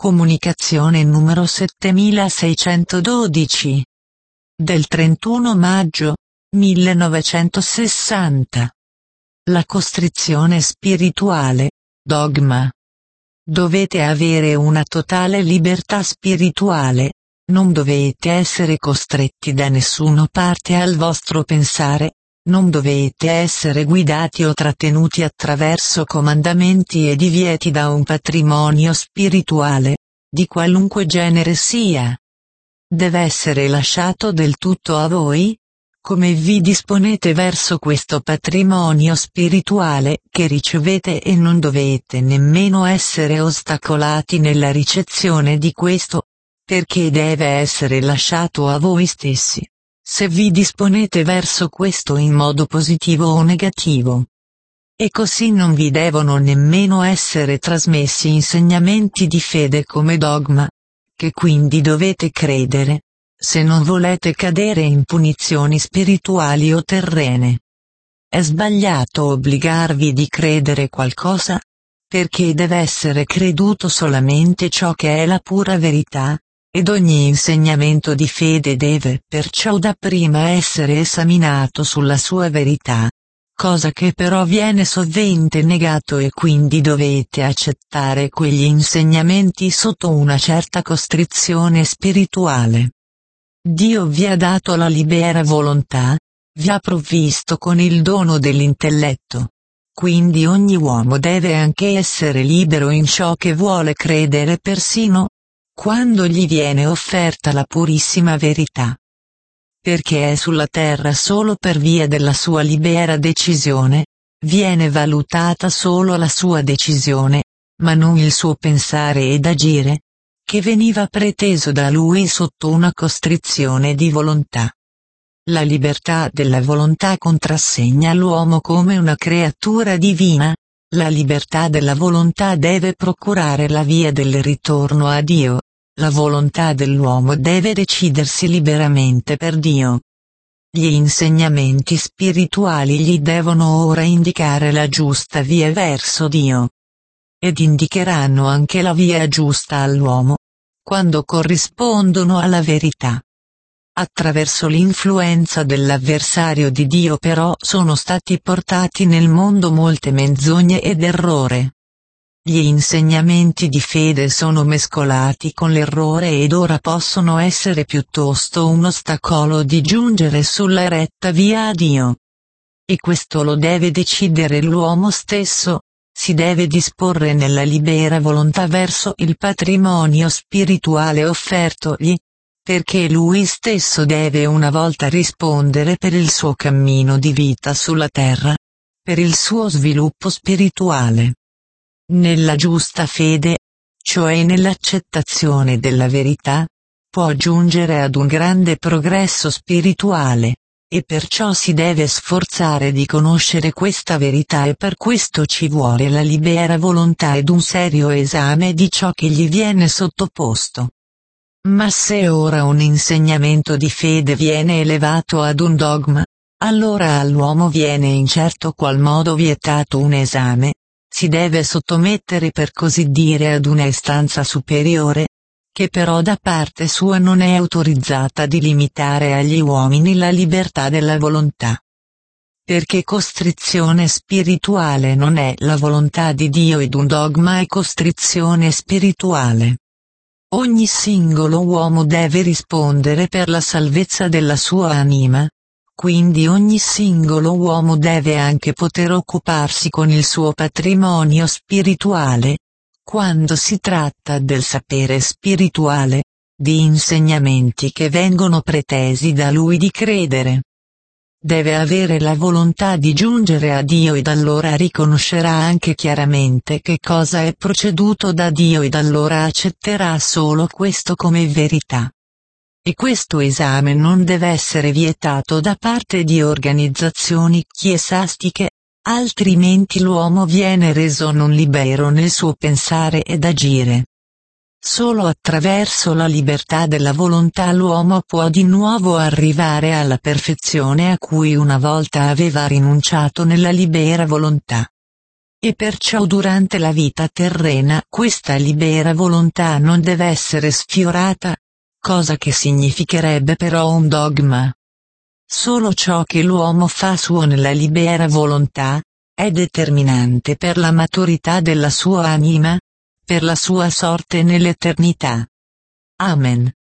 Comunicazione numero 7612. Del 31 maggio 1960. La costrizione spirituale, dogma. Dovete avere una totale libertà spirituale, non dovete essere costretti da nessuna parte al vostro pensare, non dovete essere guidati o trattenuti attraverso comandamenti e divieti da un patrimonio spirituale, di qualunque genere sia. Deve essere lasciato del tutto a voi? Come vi disponete verso questo patrimonio spirituale che ricevete e non dovete nemmeno essere ostacolati nella ricezione di questo, perché deve essere lasciato a voi stessi, se vi disponete verso questo in modo positivo o negativo. E così non vi devono nemmeno essere trasmessi insegnamenti di fede come dogma, che quindi dovete credere, se non volete cadere in punizioni spirituali o terrene. È sbagliato obbligarvi di credere qualcosa, perché deve essere creduto solamente ciò che è la pura verità, ed ogni insegnamento di fede deve perciò dapprima essere esaminato sulla sua verità, cosa che però viene sovente negato e quindi dovete accettare quegli insegnamenti sotto una certa costrizione spirituale. Dio vi ha dato la libera volontà, vi ha provvisto con il dono dell'intelletto. Quindi ogni uomo deve anche essere libero in ciò che vuole credere persino quando gli viene offerta la purissima verità. Perché è sulla terra solo per via della sua libera decisione, viene valutata solo la sua decisione, ma non il suo pensare ed agire, che veniva preteso da lui sotto una costrizione di volontà. La libertà della volontà contrassegna l'uomo come una creatura divina, la libertà della volontà deve procurare la via del ritorno a Dio, la volontà dell'uomo deve decidersi liberamente per Dio. Gli insegnamenti spirituali gli devono ora indicare la giusta via verso Dio. Ed indicheranno anche la via giusta all'uomo, quando corrispondono alla verità. Attraverso l'influenza dell'avversario di Dio però sono stati portati nel mondo molte menzogne ed errore. Gli insegnamenti di fede sono mescolati con l'errore ed ora possono essere piuttosto un ostacolo di giungere sulla retta via a Dio. E questo lo deve decidere l'uomo stesso, si deve disporre nella libera volontà verso il patrimonio spirituale offertogli, perché lui stesso deve una volta rispondere per il suo cammino di vita sulla terra, per il suo sviluppo spirituale. Nella giusta fede, cioè nell'accettazione della verità, può giungere ad un grande progresso spirituale, e perciò si deve sforzare di conoscere questa verità e per questo ci vuole la libera volontà ed un serio esame di ciò che gli viene sottoposto. Ma se ora un insegnamento di fede viene elevato ad un dogma, allora all'uomo viene in certo qual modo vietato un esame, si deve sottomettere per così dire ad una istanza superiore, che però da parte sua non è autorizzata di limitare agli uomini la libertà della volontà. Perché costrizione spirituale non è la volontà di Dio ed un dogma è costrizione spirituale. Ogni singolo uomo deve rispondere per la salvezza della sua anima, quindi ogni singolo uomo deve anche poter occuparsi con il suo patrimonio spirituale, quando si tratta del sapere spirituale, di insegnamenti che vengono pretesi da lui di credere. Deve avere la volontà di giungere a Dio ed allora riconoscerà anche chiaramente che cosa è proceduto da Dio ed allora accetterà solo questo come verità. E questo esame non deve essere vietato da parte di organizzazioni chiesistiche, altrimenti l'uomo viene reso non libero nel suo pensare ed agire. Solo attraverso la libertà della volontà l'uomo può di nuovo arrivare alla perfezione a cui una volta aveva rinunciato nella libera volontà. e perciò durante la vita terrena questa libera volontà non deve essere sfiorata, cosa che significherebbe però un dogma. Solo ciò che l'uomo fa suo nella libera volontà, è determinante per la maturità della sua anima, per la sua sorte nell'eternità. Amen.